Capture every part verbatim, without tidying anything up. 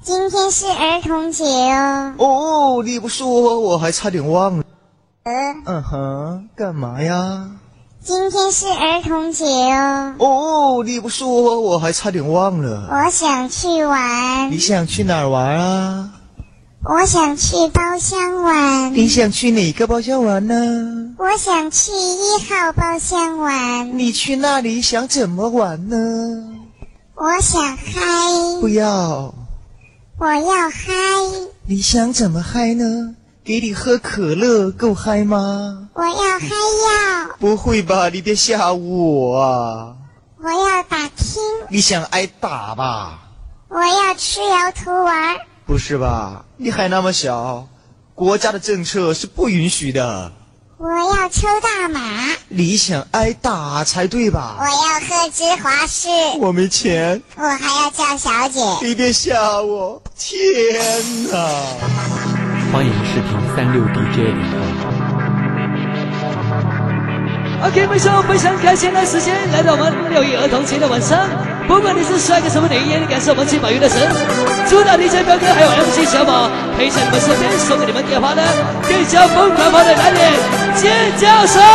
今天是儿童节哦。 哦，你不说我还差点忘了。 呃， 嗯哼，干嘛呀？ 今天是儿童节哦。 哦，你不说我还差点忘了。 我想去玩。 你想去哪儿玩啊？ 我想去包厢玩。 你想去哪个包厢玩呢？ 我想去一号包厢玩。 你去那里想怎么玩呢？ 我想嗨。 不要。 我要嗨。 你想怎么嗨呢？给你喝可乐够嗨吗？ 我要嗨药。 不会吧，你别吓我啊！ 我要打听。 你想挨打吧？ 我要吃摇头丸。 不是吧，你还那么小，国家的政策是不允许的。 我要抽大麻。 你想挨打才对吧？ 我要喝芝华士。 我没钱。 我还要叫小姐。 你别吓我！天哪！ 欢迎视频三六 D J 点 com。OK， 没错，非常开心的时间来到我们六一儿童节的晚上。不管你是帅哥什么女，也能感受我们金宝玉的神。主打 D J 彪哥还有 M C 小宝陪在你们身边，送给你们电话的更加疯狂跑的男人尖叫声。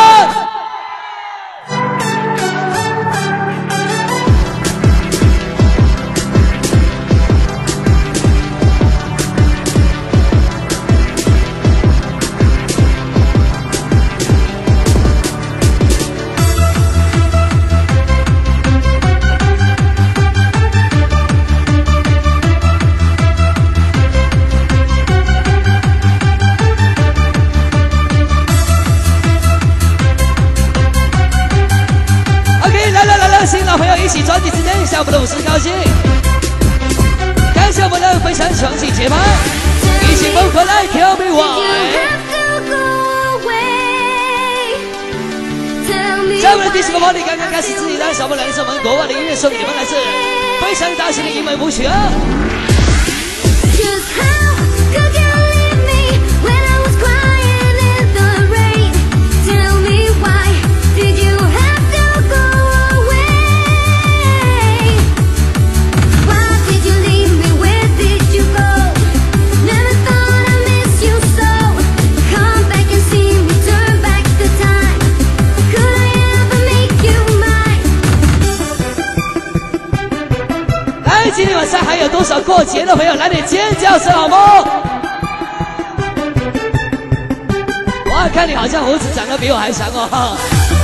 老朋友一起抓紧时间，下我们的舞狮高兴，感谢我们的非常强劲节拍，一起疯狂来 Tell me why。在我们的第十个 party 刚刚开始之前呢，小波两首我们国外的音乐送给你们，来自非常大型的英文舞曲啊。今天晚上还有多少过节的朋友来点尖叫声好吗？哇，看你好像胡子长得比我还长哦。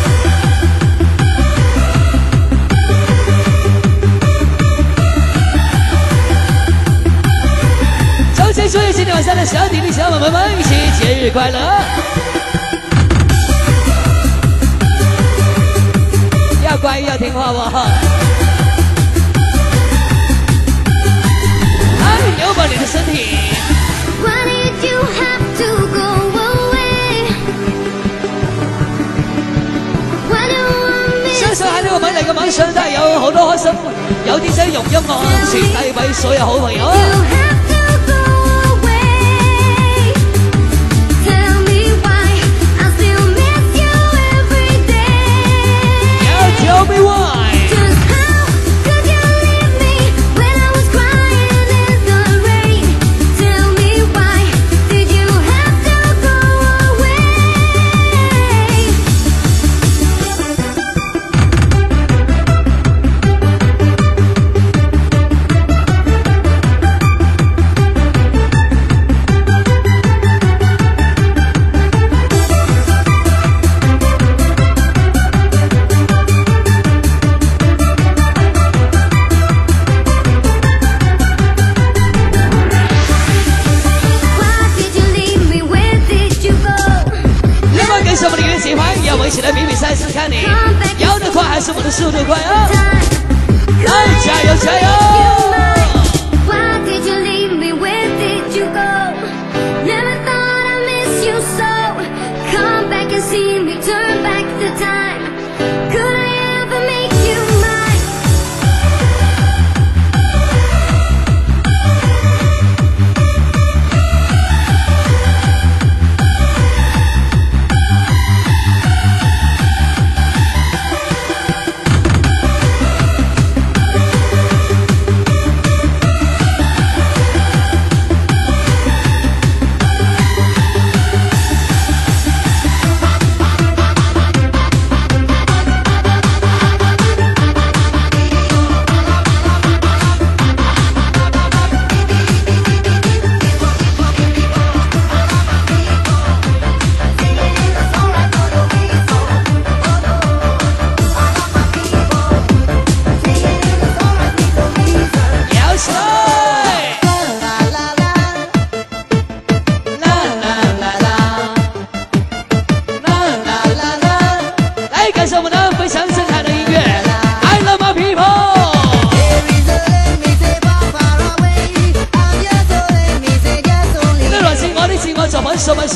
首先祝愿今天晚上的小弟弟小妹妹们一起节日快乐。要乖要听话哦。拥抱你的身体。相信喺呢個美麗嘅晚上，都係有好多開心，有 D J 用音樂傳遞俾所有好朋友。Tell me why。一起来比比赛试看你摇得快还是我的速度快啊！来，加油加油！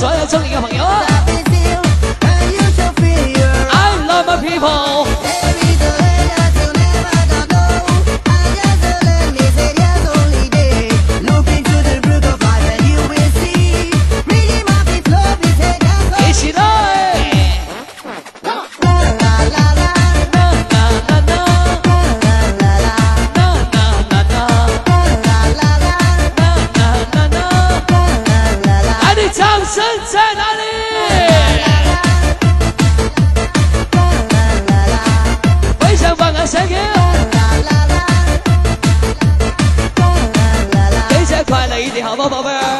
所有中意嘅朋友啊 ！I love my people。 好吗，宝贝儿？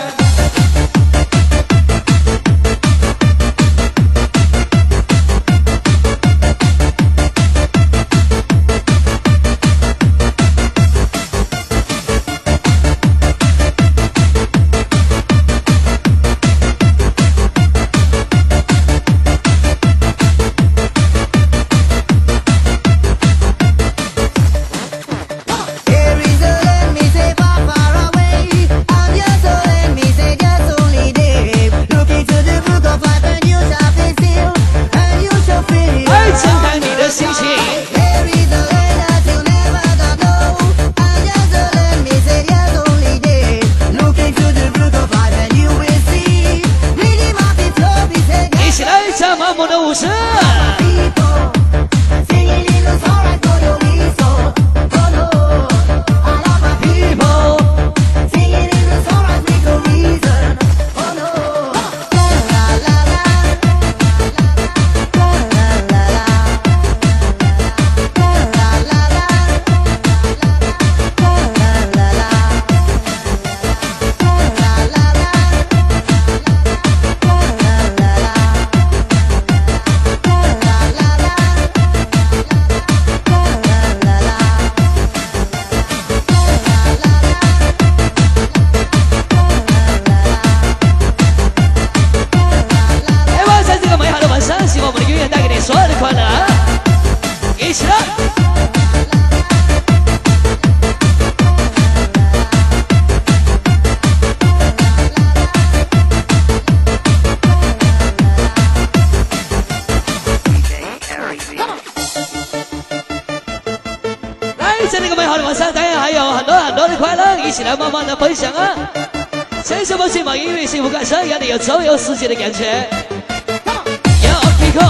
在这个美好的晚上，当然还有很多很多的快乐，一起来慢慢的分享啊！谁什么幸福音乐幸福感受，让你有周游世界的感觉。要 kick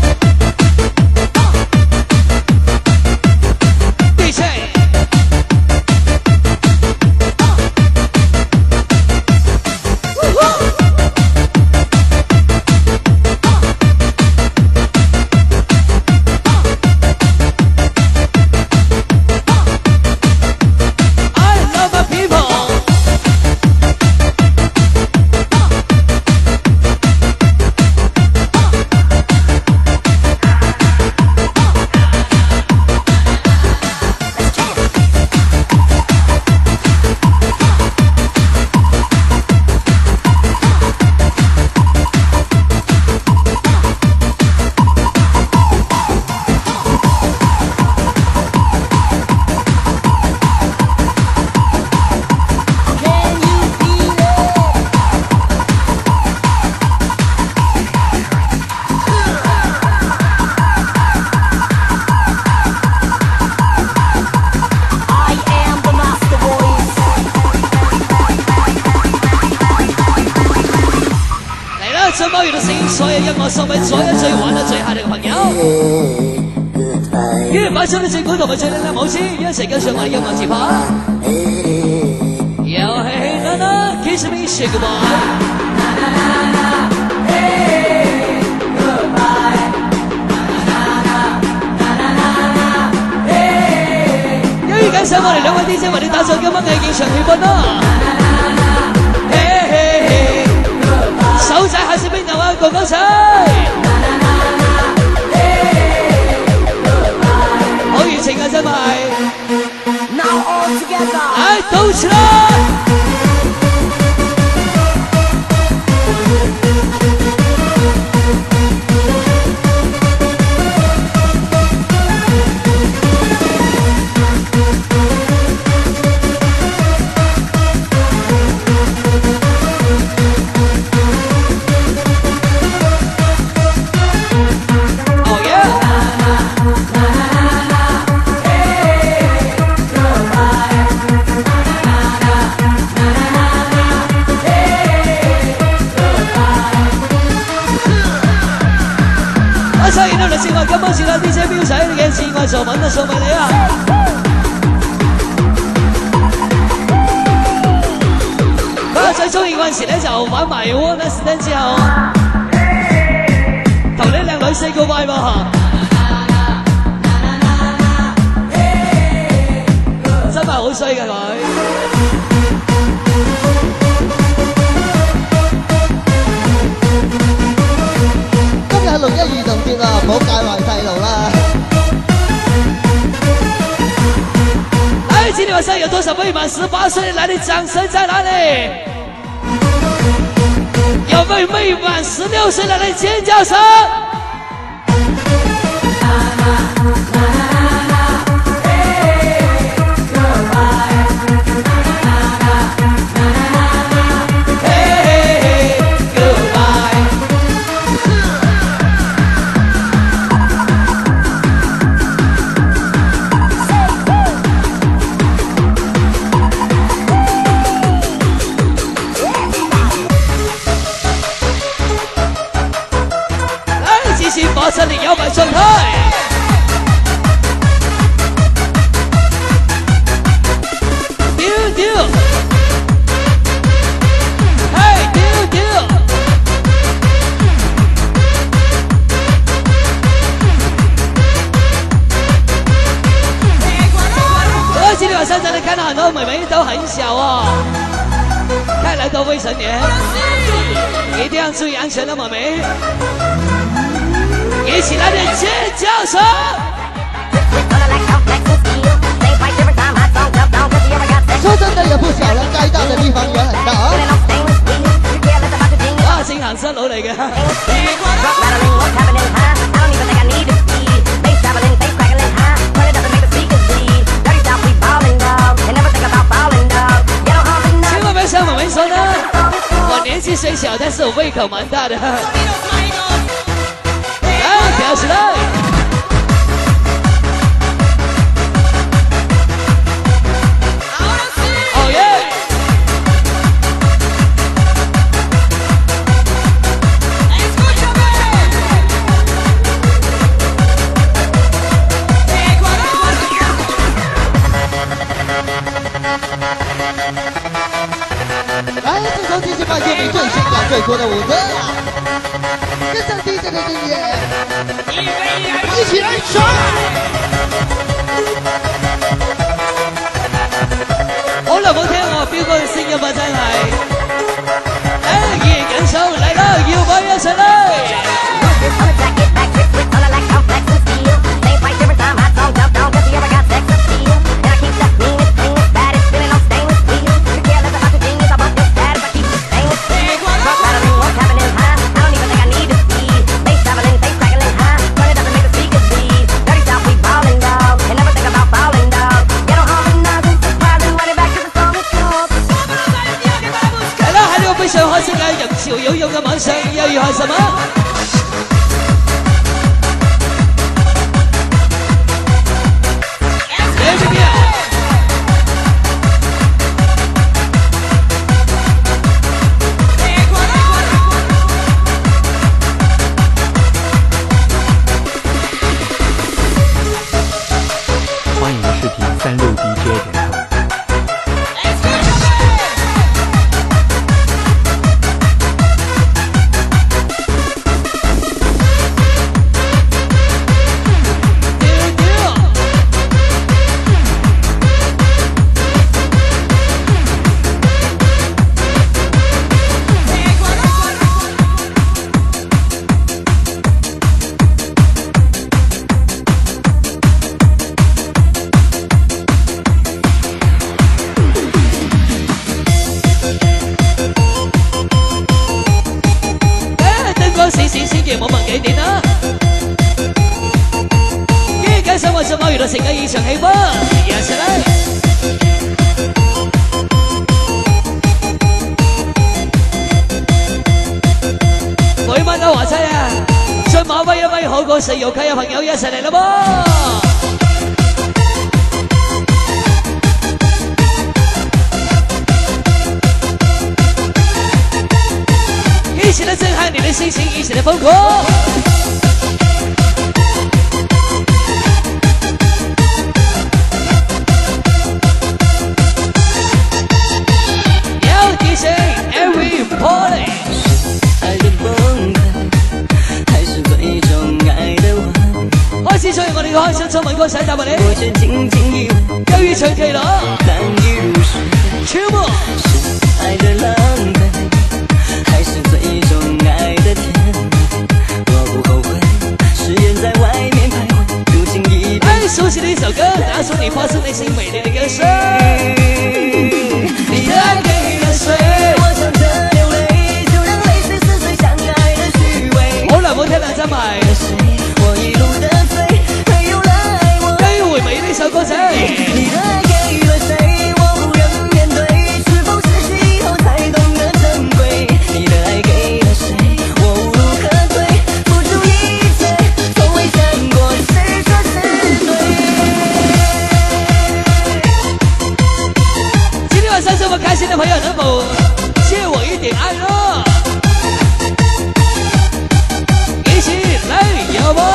on，D J。真暴雨的声音，所有音乐送俾所有最玩得最嗨嘅朋友。越擺出啲正管同埋最靚嘅舞姿，一齊跟上我哋音樂節拍。又係嘿啦啦 ，Kiss me say goodbye。由於緊上我哋兩位 D J 為你打造今晚嘅現場氣氛啦。手仔喺身邊有啊，個個仔，好熱情啊真係！來動起來！ 锁门的锁门来啊！快最中意嗰陣時咧就玩埋 One Night Stand 之後，同呢靚女 say goodbye 喎，真係好衰嘅佢。 今日六一兒童節啊，唔好介壞細路啦。 哎，今天晚上有多少未滿十八歲的男的掌聲在哪裡？有未未滿十六歲的男的尖叫聲？保持你摇摆状态。丢丢，嘿丢丢。而今天晚上真的看到很多美眉都很小哦，看来都未成年，一定要注意安全的美眉。一起来点尖叫声！ 说真的也不小了，该大的地方也很大啊！ 啊，新行車佬嚟嘅。千萬別像我們說的，我年紀雖小，但是我胃口蠻大的。跳起來！哦耶！ 来，自从第十八届里最性感最多的舞姿啊！跟上 D J 的音乐。一起来耍！ 好耐冇聽我表哥嘅聲音啊，真係！誒，熱緊手嚟啦，搖擺一齊嚟！上海世界人潮湧湧嘅晚上，又要係什麼？ 欢迎视频三六 D J 点头。什麼娛樂城嘅現場氣氛，一齊嚟！每晚嘅華仔啊，進馬威一威好過食肉雞嘅朋友一齊嚟啦噃！一起來震撼你的心情，一起來瘋狂！ 个好像充满过山大把的， 我却紧紧以为要一成可以了， 难以入睡。 曲目是爱的狼狈，还是最终爱的甜美？我不后悔，誓言在外面徘徊，如今已变。 哎，熟悉的一首歌，拿出你发自内心美丽的歌声。 你的爱给了谁？我想着流泪，就让泪水撕碎相爱的虚伪。 好耐冇聽兩真埋， 我一路的追，沒有人愛我。 跟回味呢首歌仔。 你的愛給了誰？我不忍面對，是否失去以後才懂得珍貴？你的愛給了誰？我無路可退，付出一切，從未想過是錯是對。 今天晚上這麼開心的朋友，能否借我一點愛呢？一起來搖擺。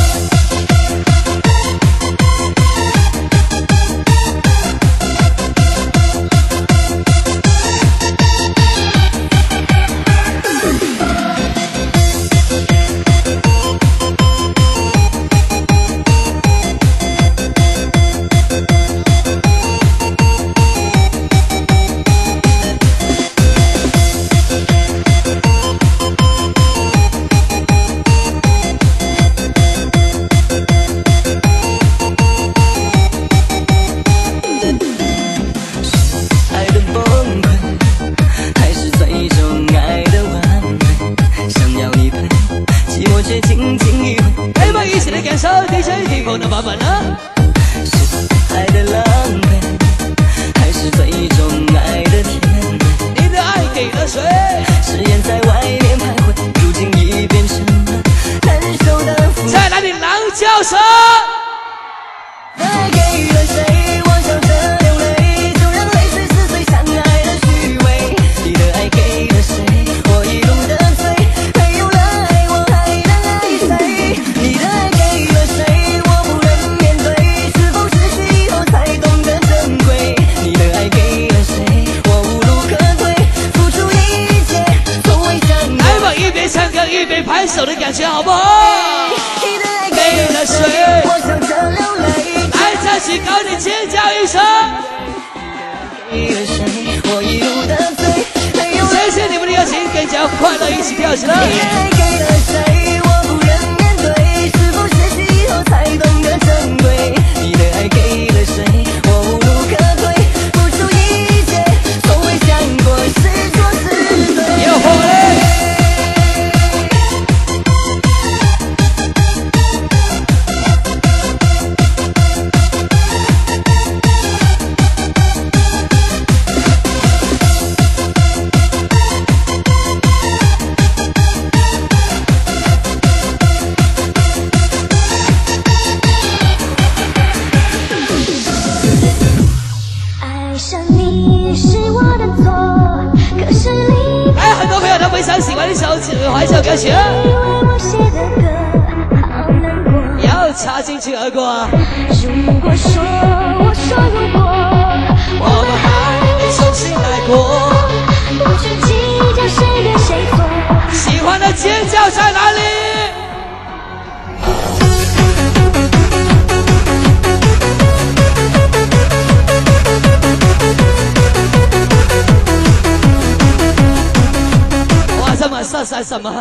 什么？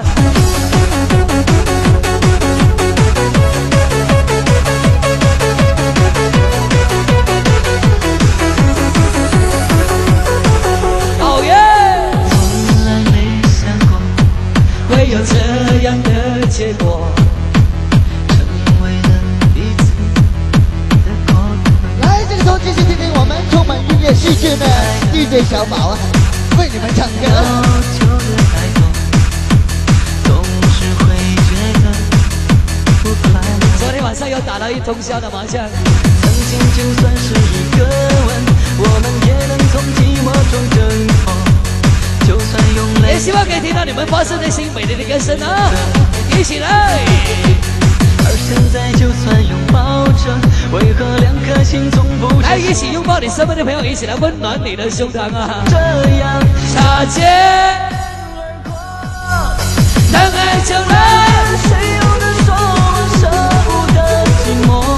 哦耶！ 从来没想过会有这样的结果，成为了彼此的过客。 来，这个时候继续听听我们充满音乐细致的 D J 小宝啊，为你们唱歌。 昨天晚上又打了一通宵的麻将。 曾经就算是一个吻，我们也能从寂寞中挣脱。就算用泪， 也希望可以听到你们发自内心美丽的歌声啊！一起来。 而现在就算拥抱着，为何两颗心从不来一起拥抱你身边的朋友，一起来温暖你的胸膛啊！ 这样擦肩当爱就来， 谁又能说我舍不得寂寞？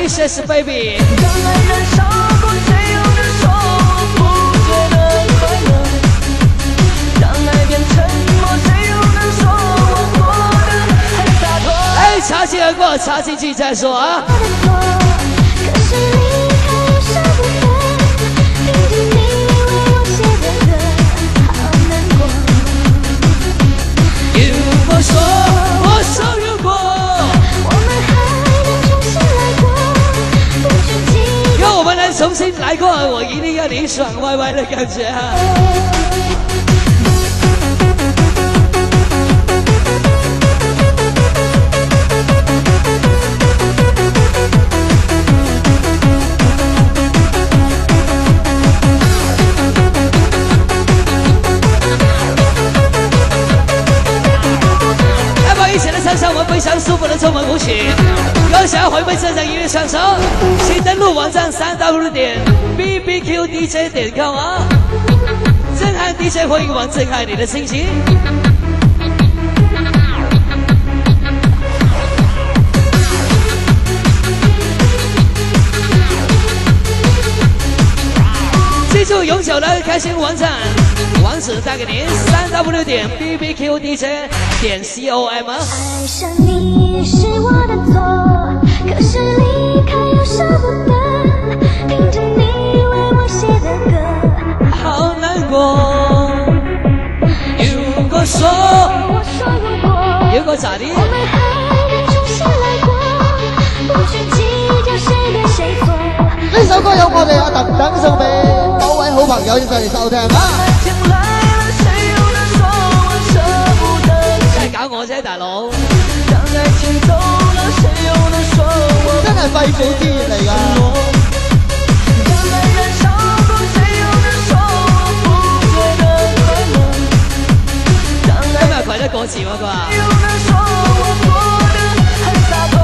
Precious Baby。 当爱燃烧过，谁又能说我不觉得快乐？当爱变沉默，谁又能说我过得很洒脱？ 哎，擦肩而过，擦进去再说啊。 可是离开又舍不得，听着你为我写的歌，好难过。 如果说我说如果， 我们还能重新来过，不去记让我们来重新来过，我一定要你爽歪歪的感觉啊。上我们非常舒服的中文舞曲，有想要回味这场音乐享受，请登录网站三 w 点 b b q d j 点 com 啊！震撼 D J 会议网，震撼你的心情。记住永久的开心网站，网址带给您三 w 点 b b q d j 点 com 啊！ 爱上你是我的错，可是离开又舍不得，听着你为我写的歌， 好难过。如果说， 我说如果， 如果咋的？ 我们还能重新来过，不去计较谁对谁错。 呢首歌有我哋阿特登送俾各位好朋友一齊嚟收聽啊！ 搞我啫，大佬！ 當愛情走了，誰又能說我真係肺腑之言嚟㗎。 當愛燃燒過，誰又能說我不覺得快樂？當愛今日葵得過詞喎，佢話。 誰又能說我過得很灑脫？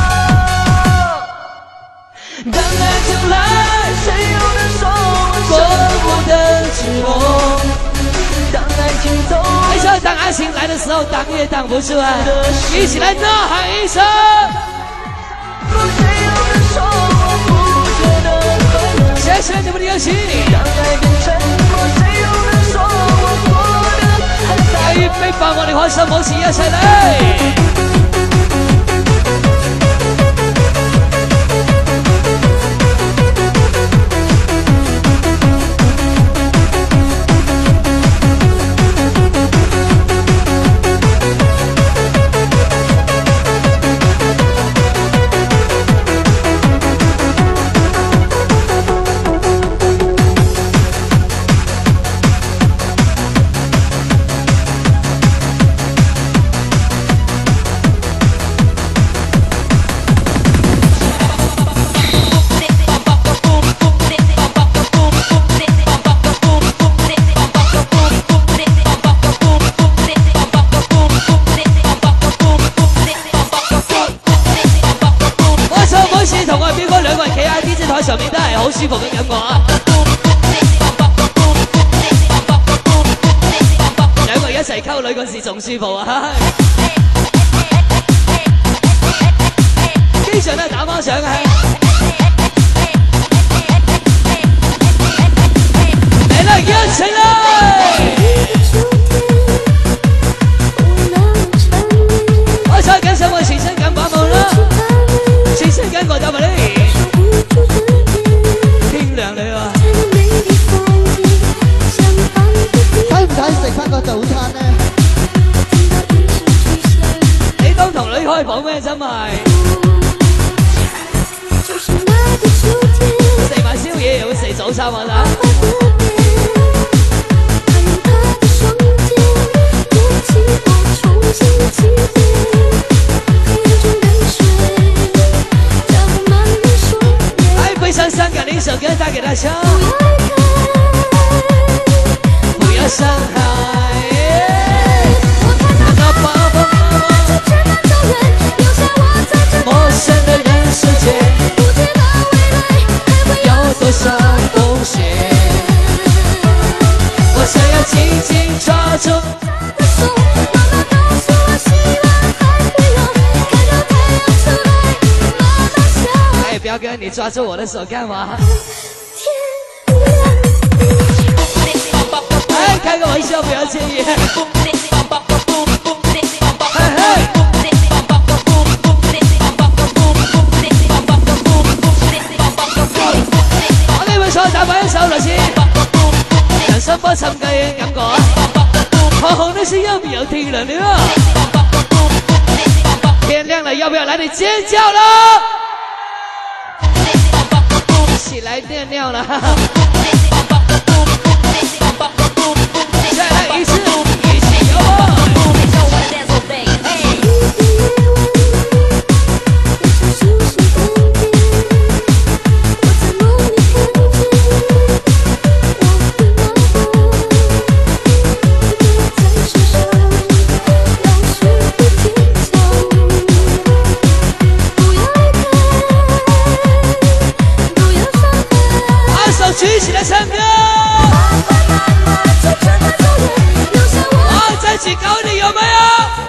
當愛情來，誰又能說我捨不得寂寞？當愛情走。 没错，当爱情来的时候，挡也挡不住啊！一起来呐喊一声！谢谢你们的邀请。来一杯把我哋開心舞池一齊嚟！上面都係好舒服嘅感覺啊！兩個一齊溝女嗰時仲舒服啊！經常都係打孖相啊！嚟啦，一齊啦！我再緊上我全身感把夢啦，全身感覺就咪呢？ 食翻個早餐咧， 你當同女開房咩？真係食埋宵夜又會食早餐啊！來，背上香港的一首歌帶給大家。不要傷害。陌生的人世界，不知道未来还会有多少风险。我想要紧紧抓住他的手，妈妈告诉我希望还会有，看到太阳出来，妈妈笑。哎，不要表哥，你抓住我的手干嘛？哎，开个玩笑，不要介意。嘿嘿。我哋會坐打翻一首來先，人生不尋嘅感覺啊！好好的是要不要聽了呢？天亮了，要不要來點尖叫了？起來電尿了！再來一次，一起搖擺！举起来唱歌，啊，再举高一点有没有？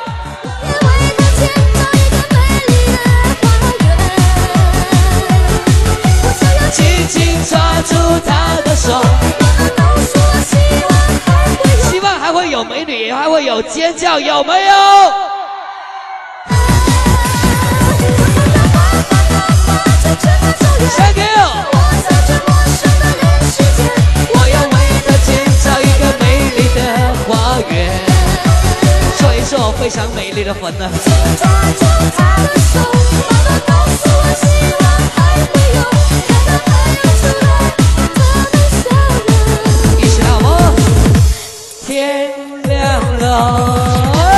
紧紧抓住她的手，希望还会有美女，还会有尖叫，有没有？唱歌。做一座非常美丽的坟呢。一起好吗？天亮了。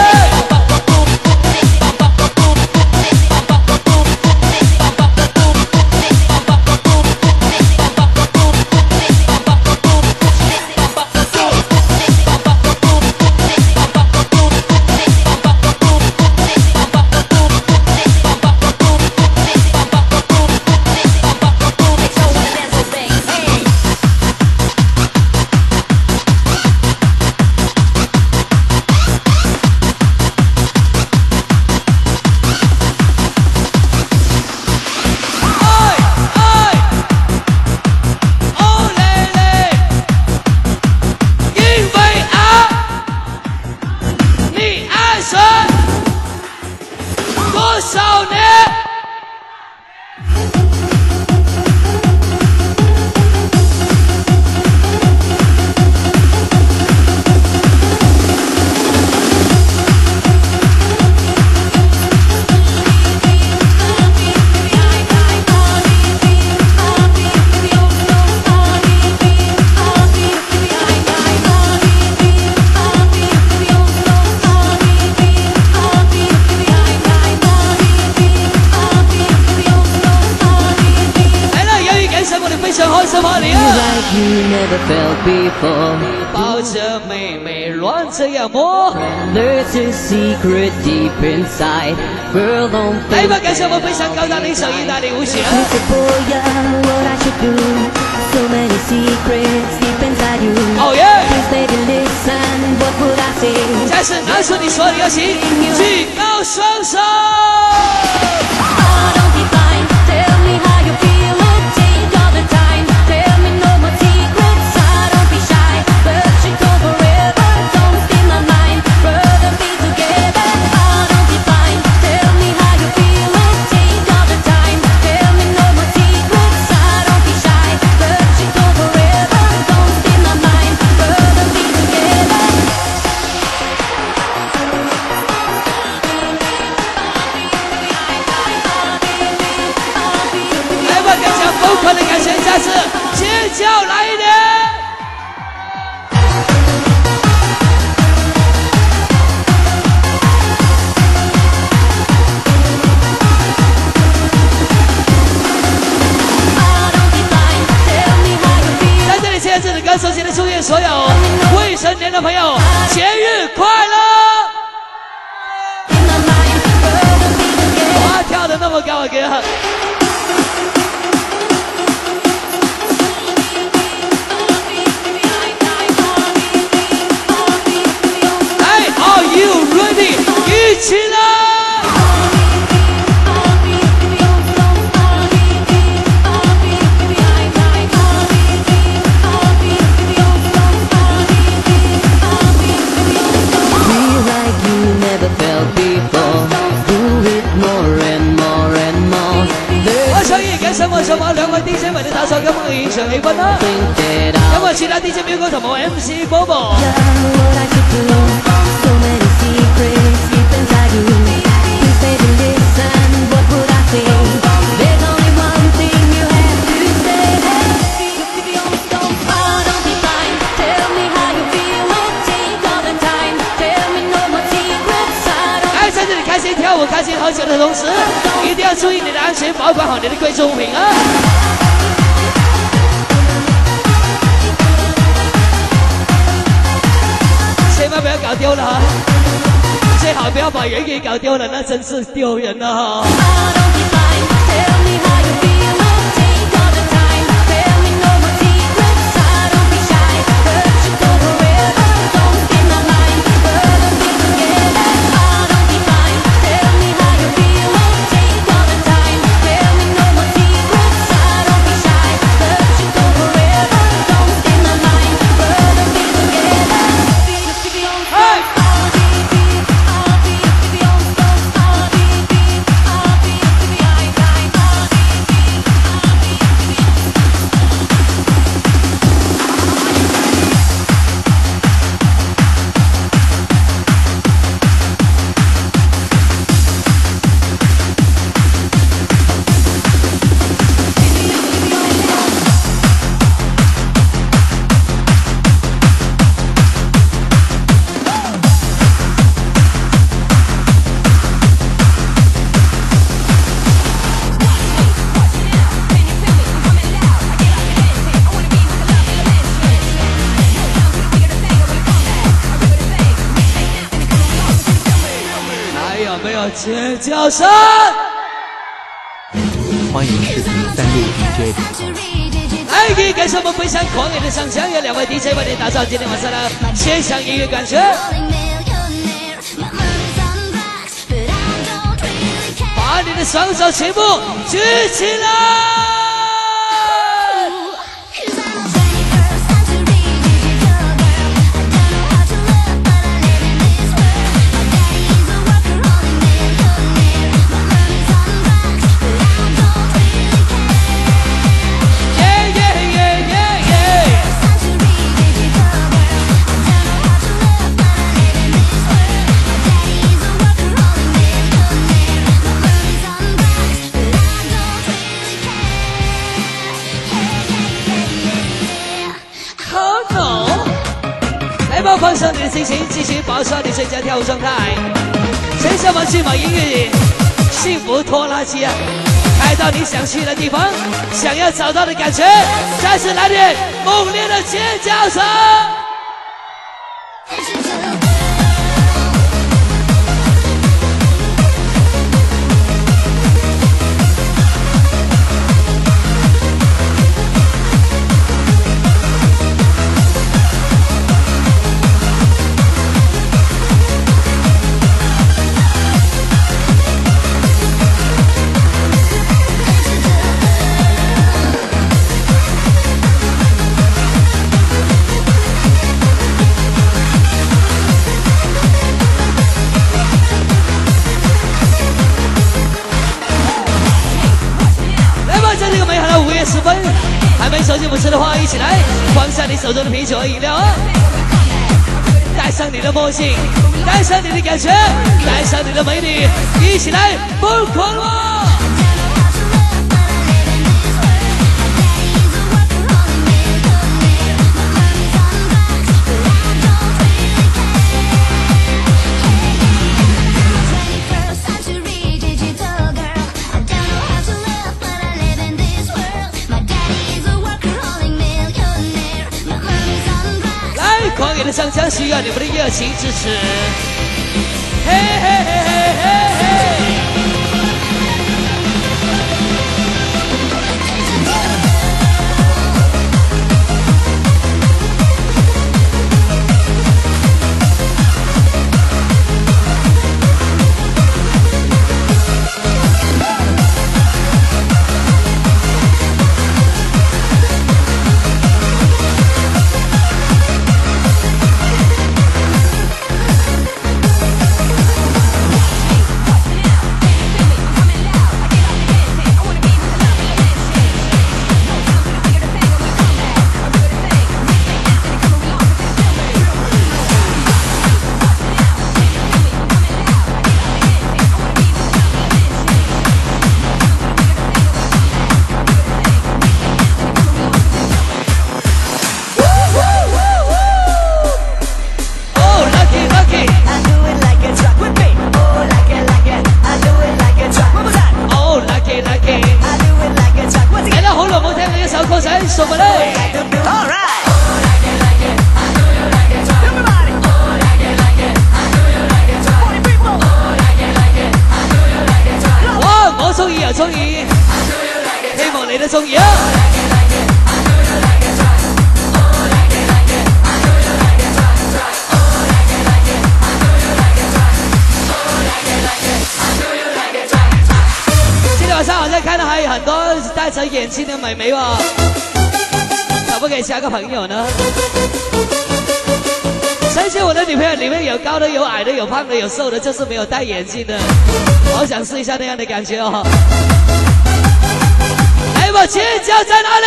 抱着妹妹乱这样摸。来吧，感谢我们非常高大的一首意大利舞曲。哦耶！再次拿出你所有的热情，举高双手。尖叫来一点！在这里，现在这里歌手，现在祝愿所有未成年的朋友节日快乐！哇，跳得那么高啊，哥！Are you ready？ 一起来！ 吗？两位 D J 们的打赏给我们印象一分呢？有冇其他 D J 表哥同埋 M C 波波？哎，在这里开心跳舞、开心喝酒的同时，一定要注意你的安全，保管好你的贵重物品啊！千万不要搞丢了哈，最好不要把人给搞丢了，那真是丢人了哈。尖叫声！ 欢迎视频三六 D J 来，可以感受我们非常狂野的想象，有两位 D J 为你打造今天晚上的线上音乐感觉。把你的双手全部举起来！放松你的心情，继续保持你最佳跳舞状态。谁想玩去买音乐幸福拖拉机啊？开到你想去的地方，想要找到的感觉，再次来点猛烈的尖叫声！还没手机不吃的话，一起来放下你手中的啤酒和饮料啊！戴上你的墨镜，戴上你的感觉，戴上你的美女，一起来疯狂吧！狂野的上将需要你们的热情支持，嘿嘿嘿嘿嘿嘿！ 歌仔送埋嚟。哇！我中意又中意，希望你都中意啊！今天晚上好像看到还有很多戴着眼镜的美眉哦，可不可以加个朋友呢？相信我的女朋友里面有高的、有矮的、有胖的、有瘦的，就是没有戴眼镜的。好想试一下那样的感觉哦！来吧，尖叫在哪里？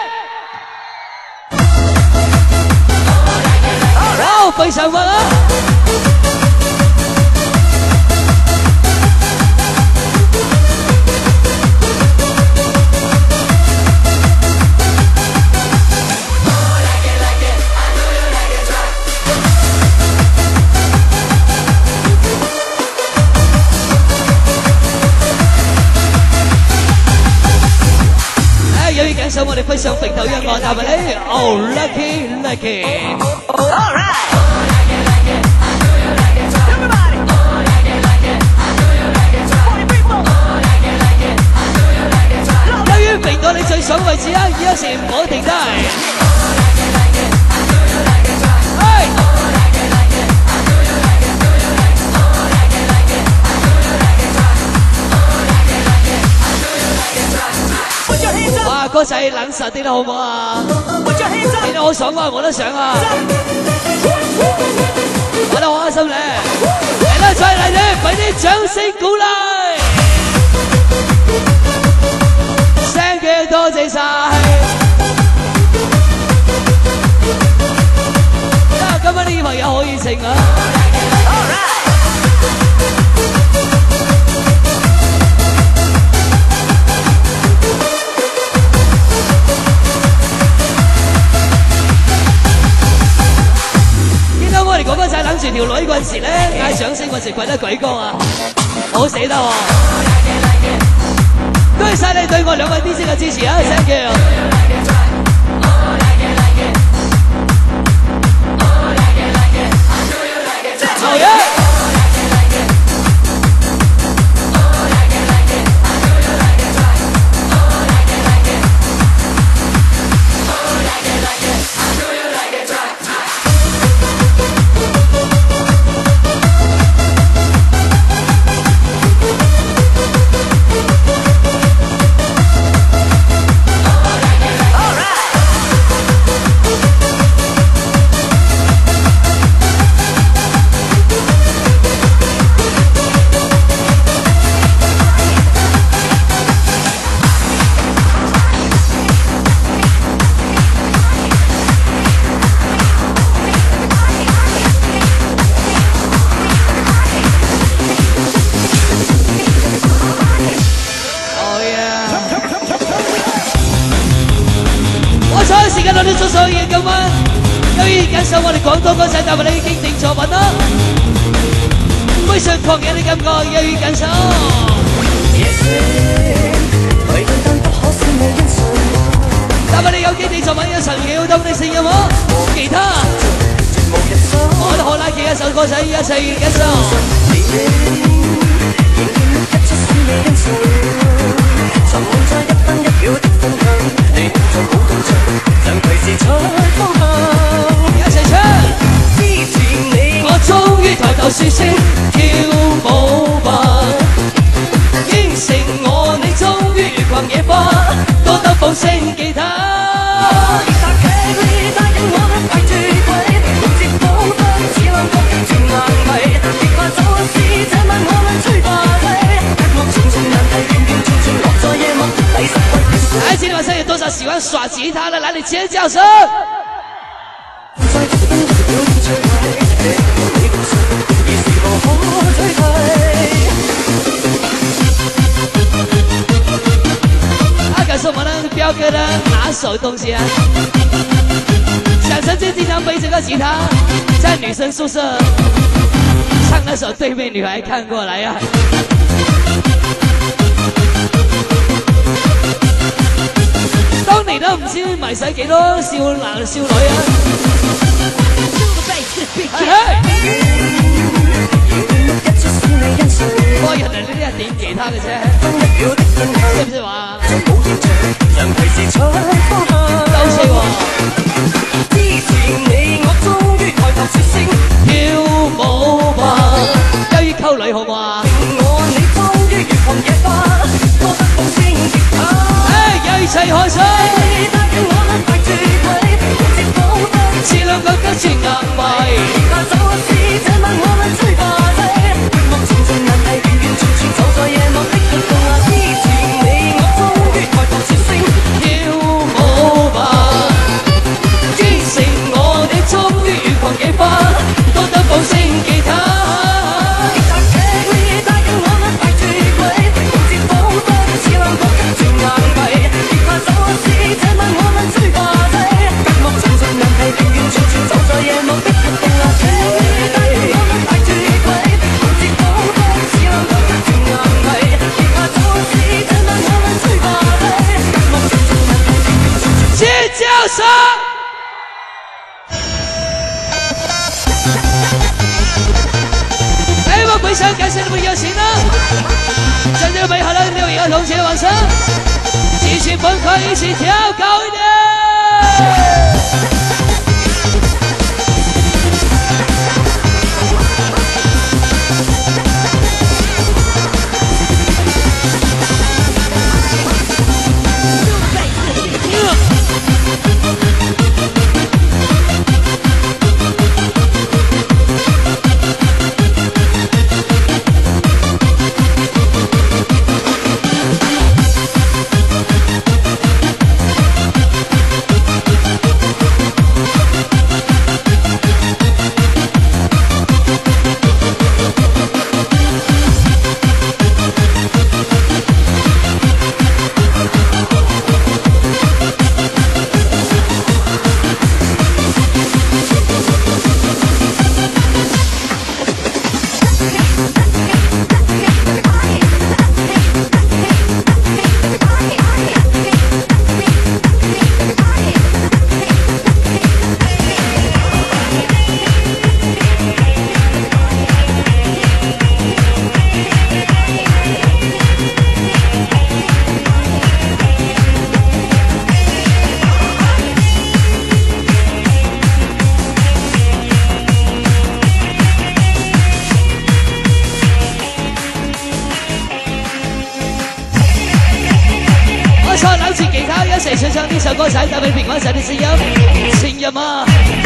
哇，非常棒啊！有意感受我哋分享平頭音樂，係咪咧 ？Oh lucky lucky。由於平到你最爽位置啊，而家時唔好停低。哇，歌仔冷實啲啦，好唔好啊？你都好爽啊，我都想啊！玩得好開心咧！嚟啦，再嚟咧，俾啲掌聲鼓勵 ！Thank you， 多謝晒！啊，今晚啲朋友好熱情啊！我哋講嗰陣諗住條女嗰陣時咧，嗌掌聲嗰時跪得舉高啊，好捨得喎！多謝晒你對我兩位 D J 嘅支持啊 ，thank you！ 好嘢！今晚有意感受我哋廣東歌仔帶埋你經典作品啦，非常狂野嘅感覺，有意感受。帶埋你有經典作品一層搖動的聲音啊，吉他，我哋好 like 一首歌仔一齊感受。沉悶在一分一秒的分享，你在舞動場，像隨時出方向。一齊唱，支持你，我終於抬頭說聲跳舞吧，應承我你終於狂野化，多得放聲吉他。但劇你帶引我快絕軌，無節保得似兩個情難迷，極怕就是這晚我們吹化低。哎，今天晚上有多少喜歡耍吉他的？來，你尖叫聲！啊，感受我們彪哥的拿手東西啊！想曾經經常背這個吉他，在女生宿舍唱那首《對面女孩看過來》啊！當你的唔知迷死幾多少男少女啊！哇！人哋呢啲係點其他嘅啫，識唔識話？夠識喎！跳舞吧，優於溝女好唔好啊？誒，一齊開心！似兩個跟住硬幣。跳舞吧，堅持我哋終於如狂野花，多得放聲吉他。上！哎，我回想感谢你们邀请呢，在这美好的六一儿童节晚上，继续疯狂一起跳高一点。一齊唱唱呢首歌仔，帶俾平安仔啲聲音，情人啊！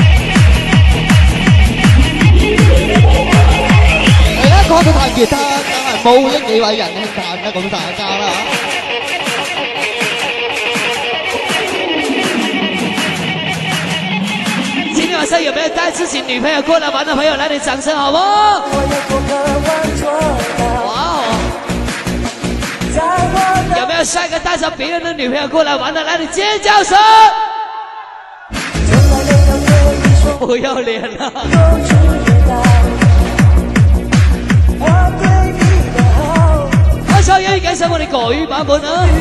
而家講到彈吉他，梗係冇呢幾位仁兄彈得咁大家啦。 今天晚上有沒有帶自己女朋友過來玩的朋友，來點掌聲好不好？哇哦！有沒有下一個帶着別人的女朋友過來玩的？來點尖叫聲！不要臉了！我想要感受我哋國語版本啊！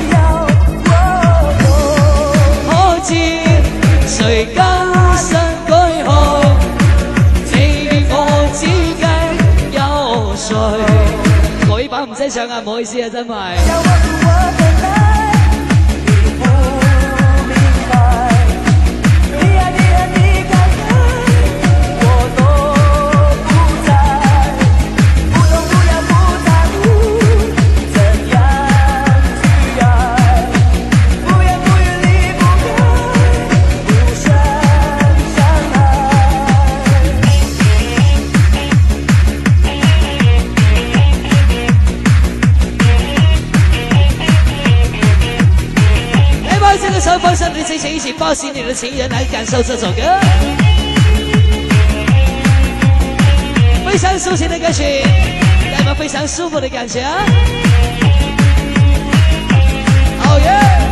可知誰家山居號？你與我之間有誰？國語版唔使唱啊，唔好意思啊，真係。放上你的心情，一起抱起你的情人来感受这首歌，非常抒情的歌曲，带来非常舒服的感觉。哦耶！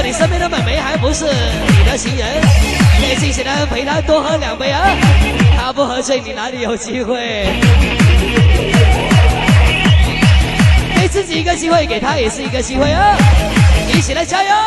你身边的妹妹还不是你的情人，得尽情的陪她多喝两杯啊！她不喝醉，你哪里有机会？给自己一个机会，给她也是一个机会啊！一起来加油！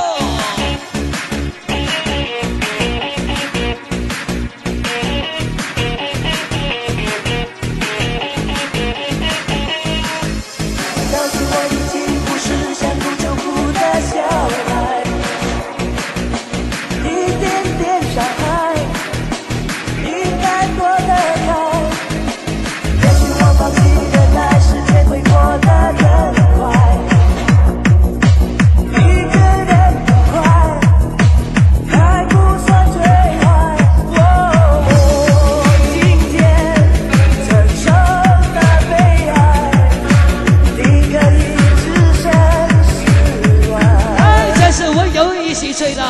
醉了，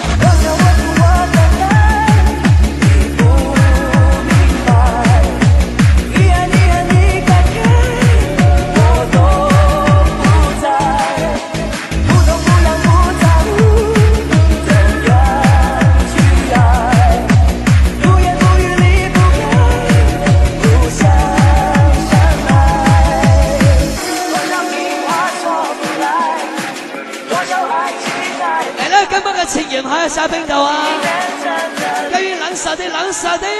情人喺沙冰度啊！跟住冷傻啲，冷傻啲。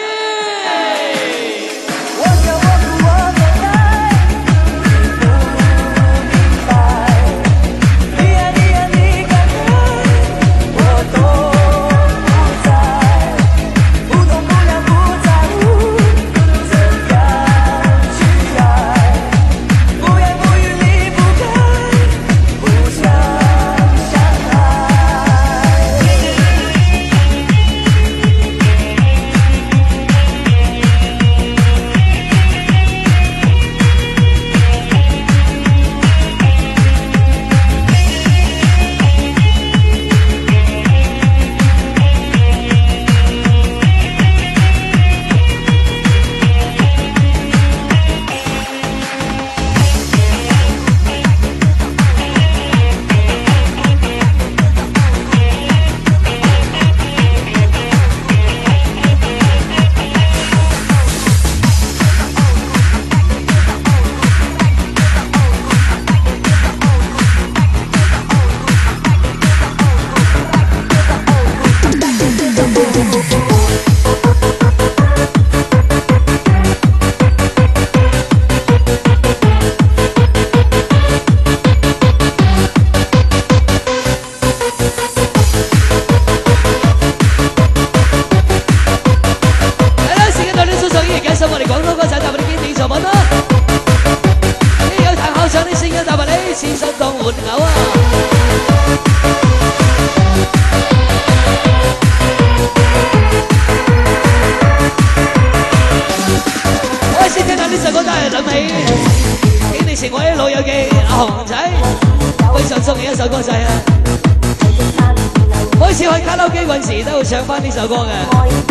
唱翻呢首歌嘅，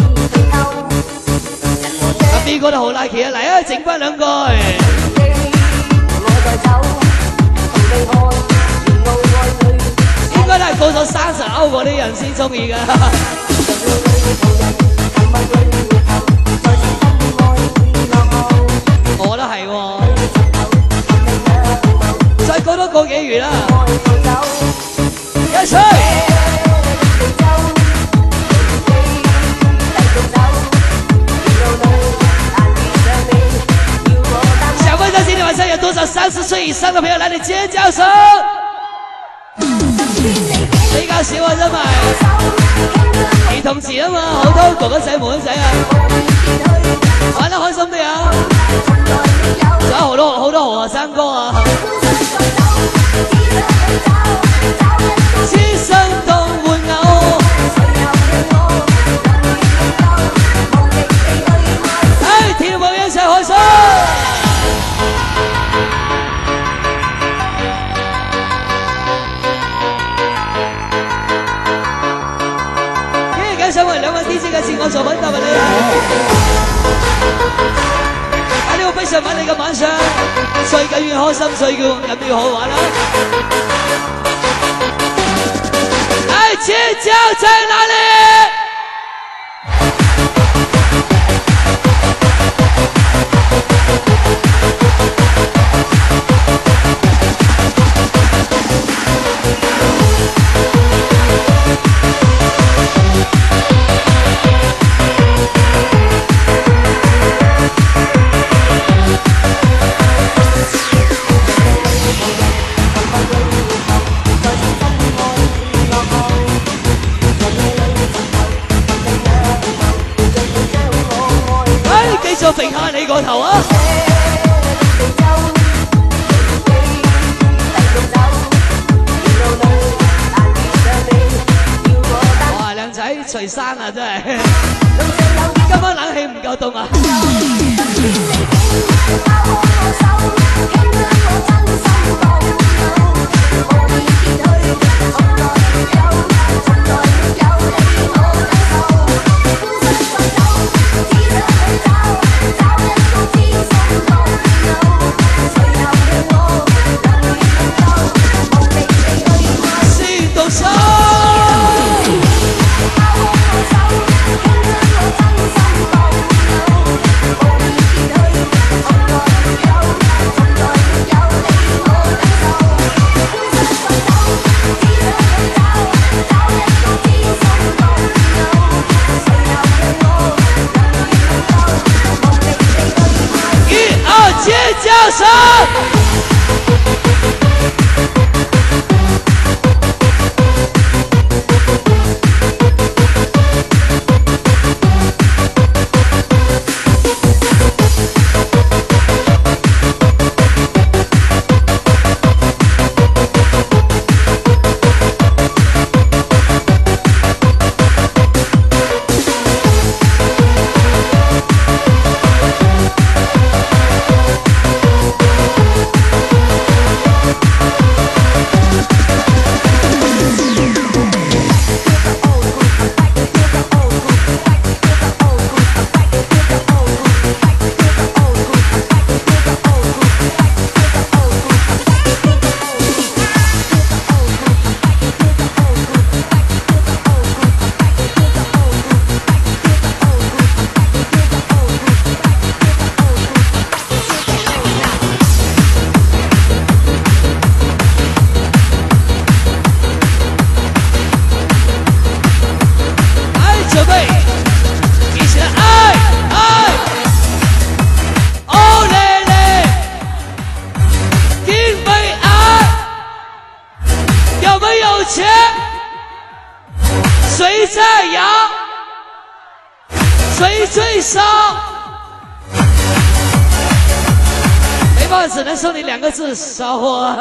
阿 B 哥都好 like 啊！嚟啊，整翻兩句。應該都係過咗三十歐嗰啲人先中意㗎。我覺得係喎，再過多個幾月啦，一吹。生日多少三十歲以上的朋友來點尖叫聲！比較少啊，真係兒童節啊嘛，好多哥哥仔妹仔啊，玩得開心啲啊！仲有好多好多學生哥啊！天生當玩偶，哎，跳舞一齊開心！想為兩位 D J 嘅自我作品答問你啊！喺呢個非常晚利嘅晚上，最緊要開心，最緊要好玩啦！ 尖叫在哪里？繼續揈下你個頭啊！哇，靚仔徐生啊，真係今晚冷氣唔夠凍啊！叫声！谁在摇？谁最少？没办法，只能送你两个字：少货。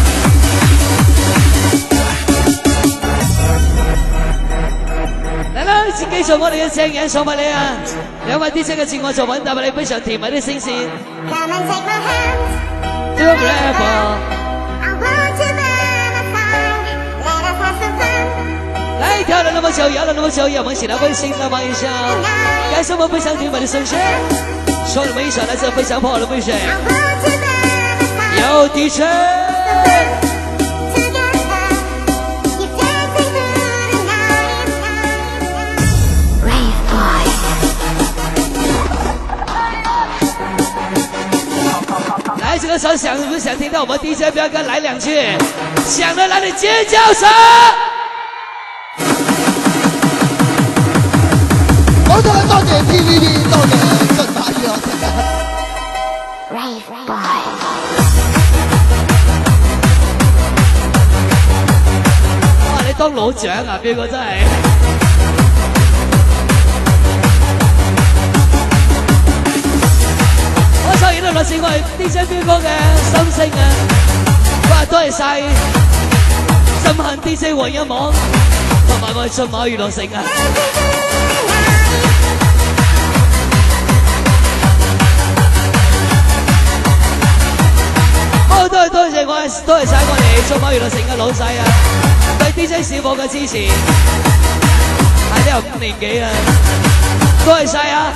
嚟啦，繼續我哋嘅正嘢送俾你啊！兩位 D J 嘅自我作品帶俾你非常甜蜜啲聲線。来，跳了那么久，摇了那么久，让我们一起来温馨的放一下，感受我们非常甜美的声线，送你们一首来自非常不好的味水，有 D J。来，这个时候想不想听到我们 D J 彪哥来两句？想的来点尖叫声！ 好多人多謝 T V B， 多謝駿馬娛樂城。Rave Boy， 哇！你當老獎啊，彪哥真係。我所以都攞住我係 D J 彪哥嘅心聲啊！哇，多謝晒震撼 D J 雲音網同埋我哋駿馬娛樂城啊！好，多謝多謝我，多謝晒我哋駿馬娛樂城嘅老細啊，對 D J 小寶嘅支持，係都有五年幾啦，多謝晒啊！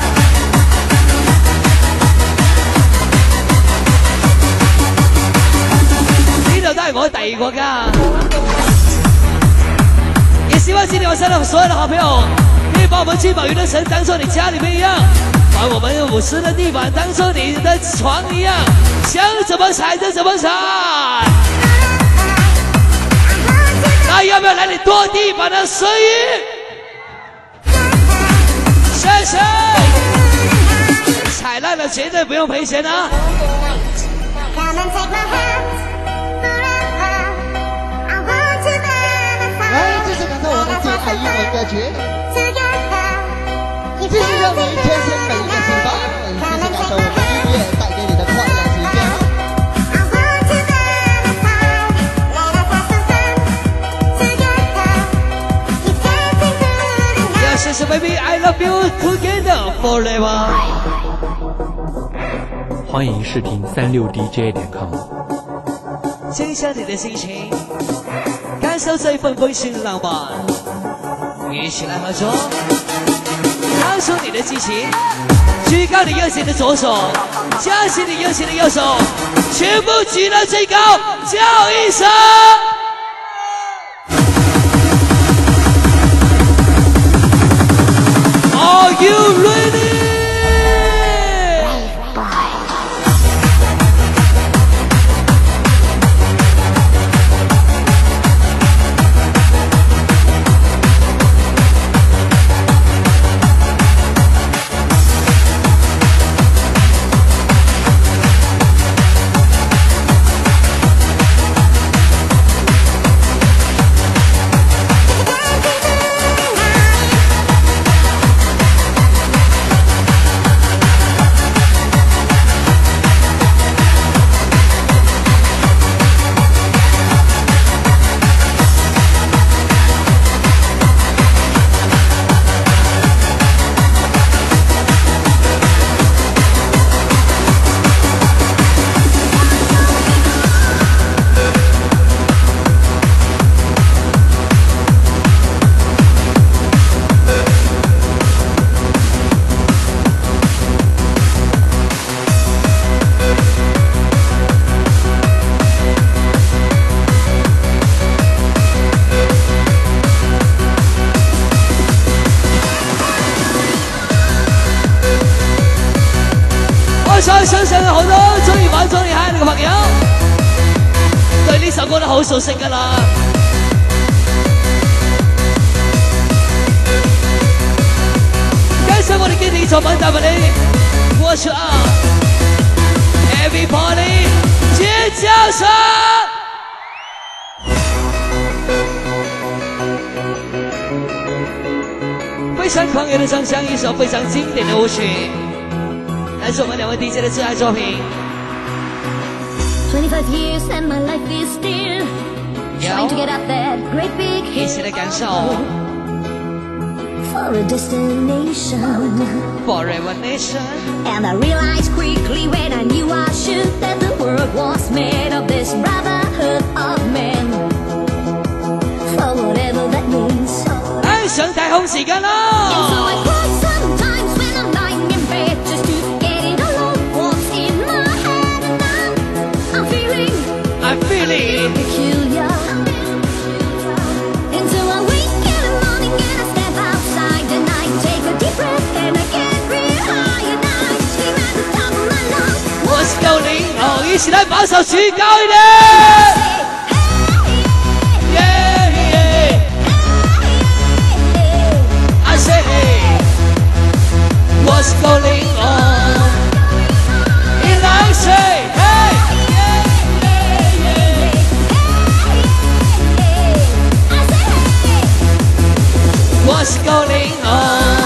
呢度都係我第二個家，亦是希望今天晚上的所有的好朋友，可以把我们金宝娱乐城当做你家里面一样，把我们舞狮的地板当做你的床一样，想怎么踩就怎么踩。那要不要来点拖地板的声音？谢谢。踩烂了绝对不用赔钱啊！ 来，这是刚才我们最爱英文歌曲，继续让你天生每一个细胞，继续感受我们音乐带给你的快乐时间。 要谢谢 baby I love you together forever。 欢迎试听三六 D J 点 com。 接下你的心情，感受这份温馨浪漫，一起来合作，掏出你的激情，举高你热情的左手，夹起你热情的右手，全部举到最高，叫一声 Are you ready？上上上好多中意玩中意嗨嘅朋友，對呢首歌都好熟悉㗎啦。加上我哋經典作品帶俾你 ，Watch out Everybody 尖叫聲！非常狂野的唱腔，一首非常經典的舞曲。来自我们两位 D J 的最爱作品。 twenty-five years and my life is still trying to get up that great big hill 一起来感受 for a destination Forever Nation。 And I realized quickly when I knew I should that the world was made of this brotherhood of men. For whatever that means. 哎，上太空時間啦！ And so I cry sometimes when I'm lying in bed just to I'm feeling peculiar. Until I wake in the morning and I step outside and I take a deep breath and I get real high and I scream at the top of my lungs. What's going on？ 一起来把手举高一點。Yeah yeah。I say What's going on？ And I say Hey。What's going on？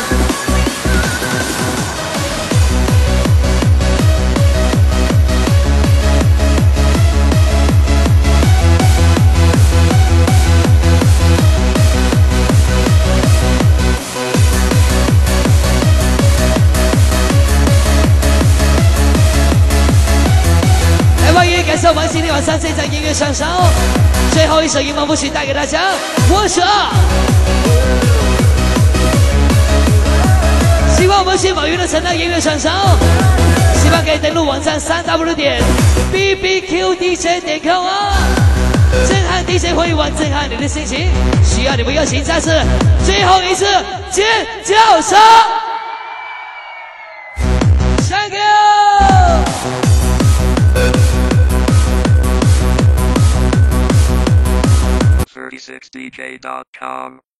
来，欢迎感受我们今天晚上这场音乐上手，最后一首英文舞曲带给大家。我是二。希望我们新宝娱乐城的音乐上手，希望可以登录网站三 w 点 b b q d j 点 com 啊！震撼 D D J 会玩震撼你的心情，需要你们邀请再次最后一次尖叫声 ，Thank you。 thirty-six D J dot com